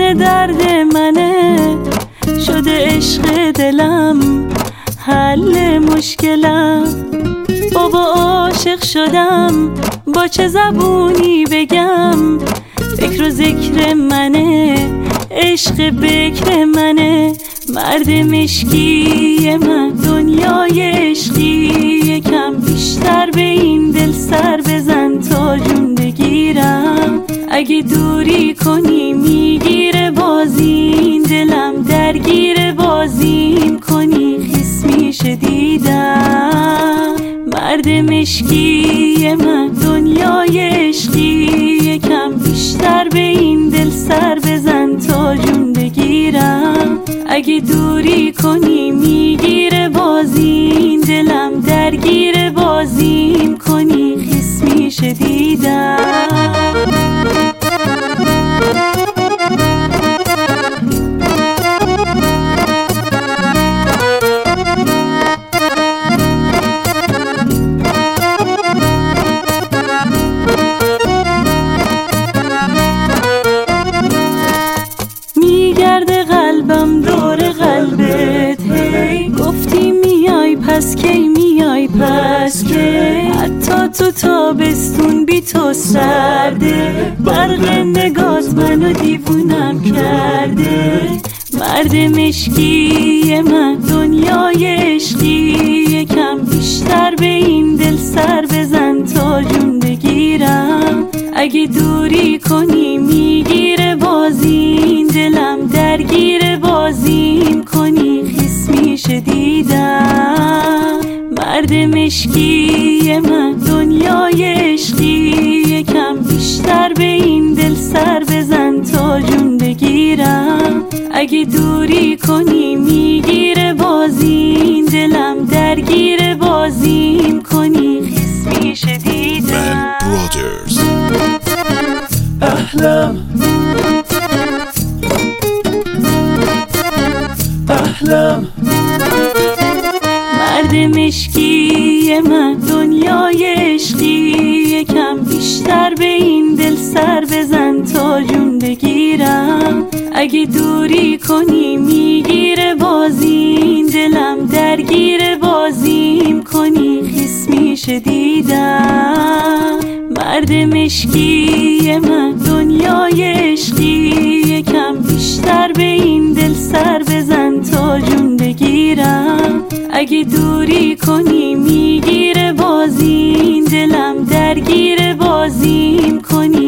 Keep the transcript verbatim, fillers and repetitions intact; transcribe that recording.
دل درد منه، شده عشق دلم حل مشکلم. بابا عاشق شدم، با چه زبونی بگم؟ فکر و ذکر منه، عشق بکر منه. مرد مشکی من، دنیای عشقی یکم بیشتر به این دل سر بزن تا جون بگیرم. اگه دوری کنی میگیره بازی این دلم، درگیر بازیم کنی خیس میشه دیدم. مرد مشکی من، دنیای عشقی یکم بیشتر به این دل سر بزن تا جون بگیرم. اگه دوری کنی میگیره بازی این دلم، درگیر بازیم کنی خیس میشه دیدم. میگرده قلبم دور قلبت، هی گفتی میای پس کی میای پس کی؟ حتی تو تابستون بی تو سرده، برق نگات منو دیوونم کرده. مرد مشکی من، دنیای عشقی یکم بیشتر به این دل سر بزن تا جون بگیرم. اگه دوری کنی میگیره بازی این دلم، درگیر بازیم کنی خیس میشه دیدم. مرد مشکی من، دنیای عشقی یکم بیشتر به این دل سر بزن تا جون بگیرم. اگه دوری کنی میگیره بازی این دلم، درگیر بازیم کنی خیس میشه دیدم. احلام احلام مرد مشکی من، دنیای عشقی یکم بیشتر به این دل سر بزن تا جون بگیرم. اگه دوری کنی میگیره بازی این دلم، درگیر بازیم کنی خیس میشه دیدم. مرد مشکی من، دنیای عشقی یکم بیشتر به این دل سر بزن تا جون بگیرم. اگه دوری کنی میگیره بازی این دلم، درگیر بازیم کنی